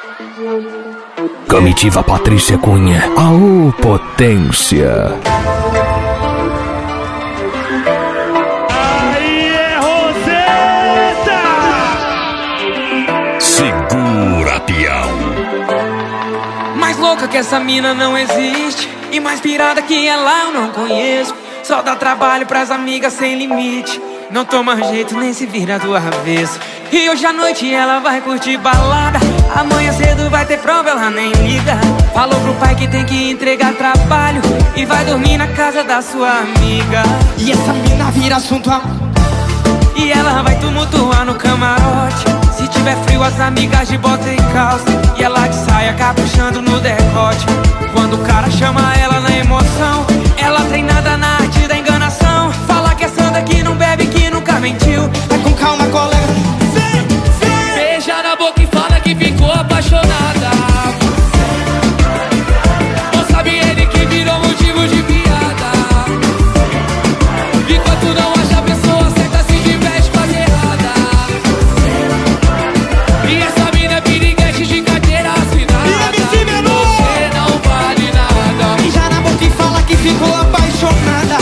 Comitiva Patrícia Cunha, aô potência. Aí é Roseta! Segura, peão. Mais louca que essa mina não existe, e mais pirada que ela eu não conheço. Só dá trabalho pras amigas sem limite, não toma jeito nem se vira do avesso. E hoje à noite ela vai curtir balada, amanhã cedo vai ter prova, ela nem liga. Falou pro pai que tem que entregar trabalho e vai dormir na casa da sua amiga. E essa mina vira assunto e ela vai tumultuar no camarote. Se tiver frio as amigas de bota e calça, e ela de saia caprichando no decote. Quando o cara chama ela na emoção, ela treinada na arte da enganação. Fala que é santa, que não bebe, que nunca mentiu. Vai com calma, colega. Vem, vem. Beija na boca e fala que ficou apaixonada. Não sabe ele que virou motivo de piada. Enquanto não acha a pessoa certa, se diverte com as erradas. E essa mina é piriguete de carteira assinada. Você não vale nada. Beija na boca e fala que ficou apaixonada.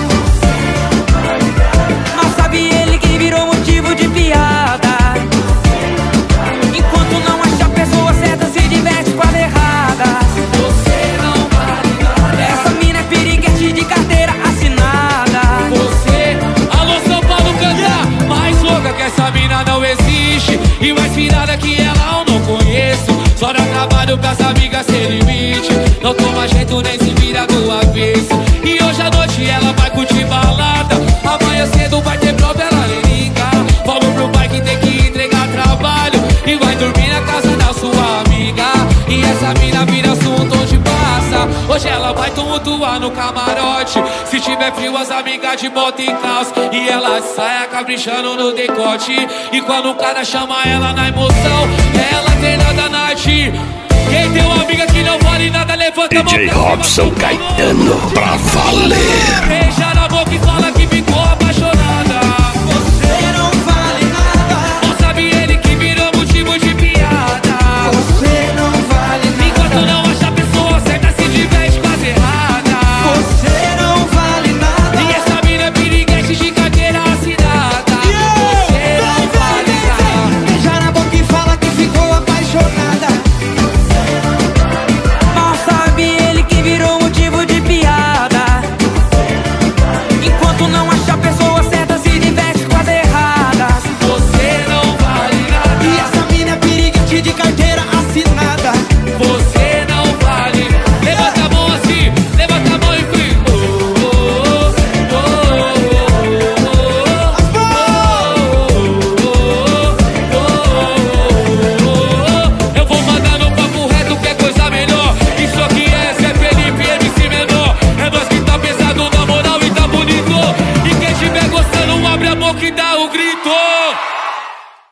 Não sabe ele que virou motivo de piada. Enquanto não acha a pessoa certa, se diverte com as erradas. Você não vale nada. Essa mina é piriguete de carteira assinada. Você, alô São Paulo, canta. Mais louca que essa mina não existe, e mais virada que ela eu não conheço. Só dá trabalho pras amigas sem limite, não toma jeito nem se vira do avesso. E hoje à noite ela vai curtir balada, amanhã cedo vai ter prova, ela nem liga. Falou pro pai que tem que entregar trabalho e vai dormir na casa da sua amiga. E essa mina vira assunto onde passa. Hoje ela vai tumultuar no camarote. Se tiver frio as amigas de bota e calça, e ela saia caprichando no decote. E quando o cara chama ela na emoção, ela treinada na arte. Quem tem uma amiga que não vale nada, levanta a mão DJ pra cima. Robson Caetano, pra valer. Beija